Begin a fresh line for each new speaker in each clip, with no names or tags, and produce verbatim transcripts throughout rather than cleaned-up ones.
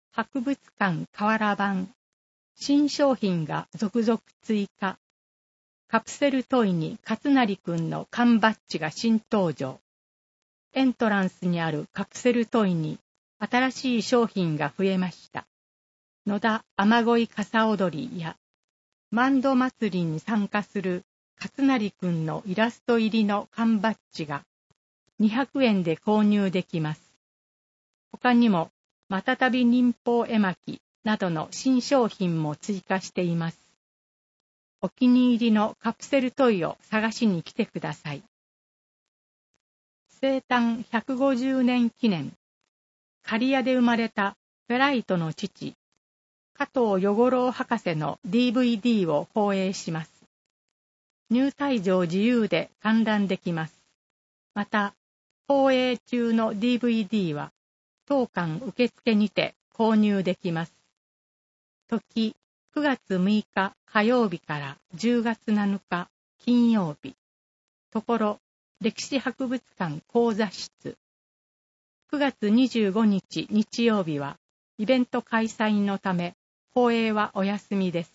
博物館瓦版、新商品が続々追加。カプセルトイに勝成くんの缶バッジが新登場。エントランスにあるカプセルトイに新しい商品が増えました。野田雨乞い傘踊りや、マンド祭りに参加する勝成くんのイラスト入りの缶バッジがにひゃくえんで購入できます。他にも、またたび忍法絵巻などの新商品も追加しています。お気に入りのカプセルトイを探しに来てください。生誕ひゃくごじゅうねん記念、刈谷で生まれたフェライトの父、加藤与五郎博士の ディーブイディー を放映します。入退場自由で観覧できます。また、放映中の ディーブイディー は当館受付にて購入できます。時、くがつむいか火曜日からじゅうがつなのか金曜日。ところ、歴史博物館講座室。くがつにじゅうごにち日曜日はイベント開催のため放映はお休みです。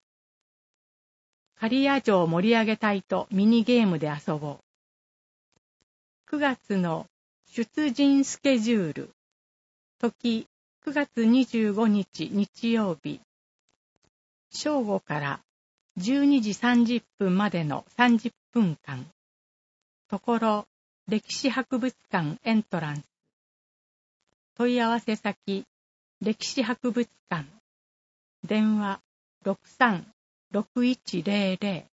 刈谷城を盛り上げたいとミニゲームで遊ぼう。くがつの出陣スケジュール。時、くがつにじゅうごにち日曜日。正午からじゅうにじさんじゅっぷんまでのさんじゅっぷんかん。ところ、歴史博物館エントランス。問い合わせ先、歴史博物館。電話ろくさんろくいちゼロゼロ